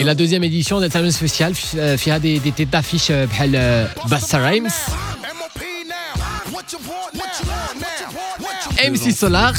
Et la deuxième édition de Time spécial, il y a des têtes d'affiche بحال Busta Rhymes, MC Solar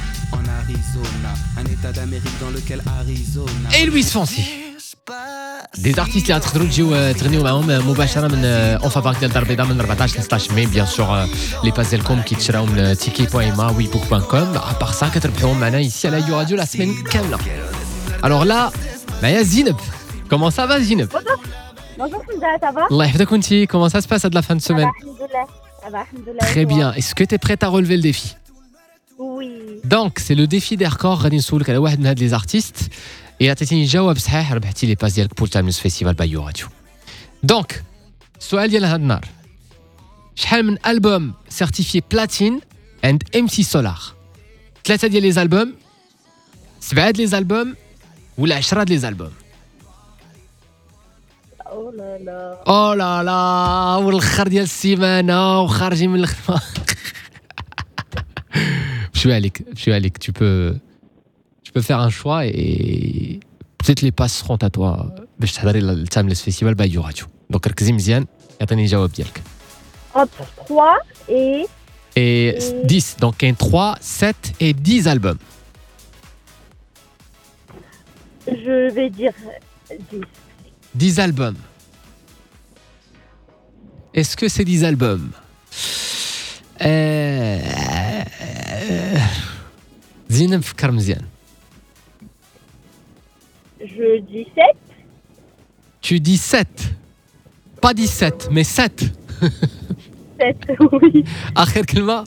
et Luis Fonsi. Des artistes اللي تقدروا تجيو تغنيو معاهم مباشره من اون فاباك ديال الدار البيضاء من 14 ل 16 ماي. بيان سور لي باس ديالكم كيتشراو من ticket.ma webook.com. ابار سا كتربحوهم معنا ici à la radio la semaine كامله. Alors là معايا زينب. Comment ça va زينب؟ Bonjour Fouza, ça va? الله يحفظك وانتي. Comment ça se passe à de la fin de semaine? Ça va, alhamdoulilah. Très bien. Est-ce que tu es prête à relever le défi? Oui. Donc, c'est le défi des records. غادي نسولك على واحد من هاد les artistes. Et عطيتيني جواب صحيح ربحتي لي باس ديالك بول تايمز فيستيفال بايو راديو. دونك السؤال ديال هاد النهار شحال من البوم سيرتيفيي بلاتين عند ام سي سولار؟ 3 ديال لي زالبوم، 7 ديال لي زالبوم، ولا 10 ديال لي زالبوم؟ Oh là là. او لا لا والاخر ديال السيمانه وخارجين من الخدمه. بشوي عليك tu peux faire un choix et peut-être les passes seront à toi باش تحضري التايمليس فيستيفال بايو راديو. دونك ركزي مزيان يعطيني الجواب ديالك. Entre 3 et 10. Donc كاين 3 7 et 10 albums. je vais dire 10. 10 albums. Est-ce que c'est 10 albums? زين نفكر مزيان. Je dis 7. Tu dis 7. Pas 17 mais 7. 7, oui. آخر كلمة.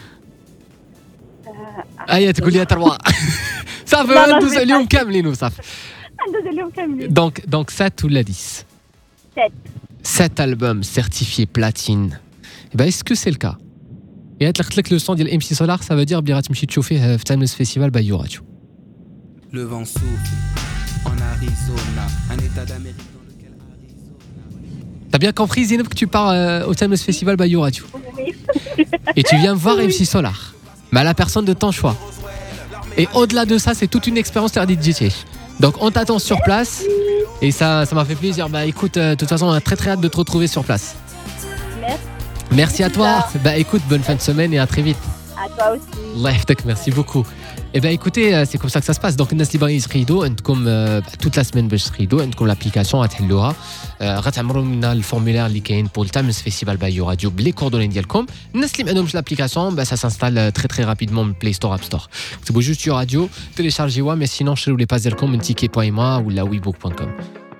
أيا تقول لي 3. صافي لا، ندوز اليوم كاملين وصافي. ندوز اليوم كاملين. Donc 7 ou la 10? 7. 7 albums certifiés platine. Et ben est-ce que c'est le cas? Et قلت لك le son ديال MC Solar ça veut dire بلي غتمشي تشوفيه في Timeless Festival بايو راديو. Le vent souffle en Arizona, un état d'Amérique dans lequel Arizona. T'as bien compris Zineb que tu pars au Timeless Festival بايو راديو Oui. et tu viens voir Oui. MC Solar. Mais à la personne de ton choix. Et au-delà de ça, c'est toute une expérience de DJ. Donc on t'attend sur place et ça m'a fait plaisir. Bah écoute, de toute façon, on a très hâte de te retrouver sur place. Merci. Merci à toi. Bah écoute, bonne fin de semaine et à très vite. À toi aussi. Allah yahfadek, merci beaucoup. Et ben écoutez, c'est comme ça que ça se passe. Donc الناس اللي باغيين يسقيدوا عندكم toute la semaine باش تسقيدوا عندكم l'application غتحلوها غتعمروا لنا الفورمulaire اللي كاين pour le Timeless Festival بايو راديو بلي كوردوني ديالكم. الناس اللي ما عندهمش l'application ça s'installe très rapidement من Play Store App Store. كتبوا juste Radio, téléchargez-la mais sinon شريو لي باس ديالكم من ticket.ma ou la webook.com.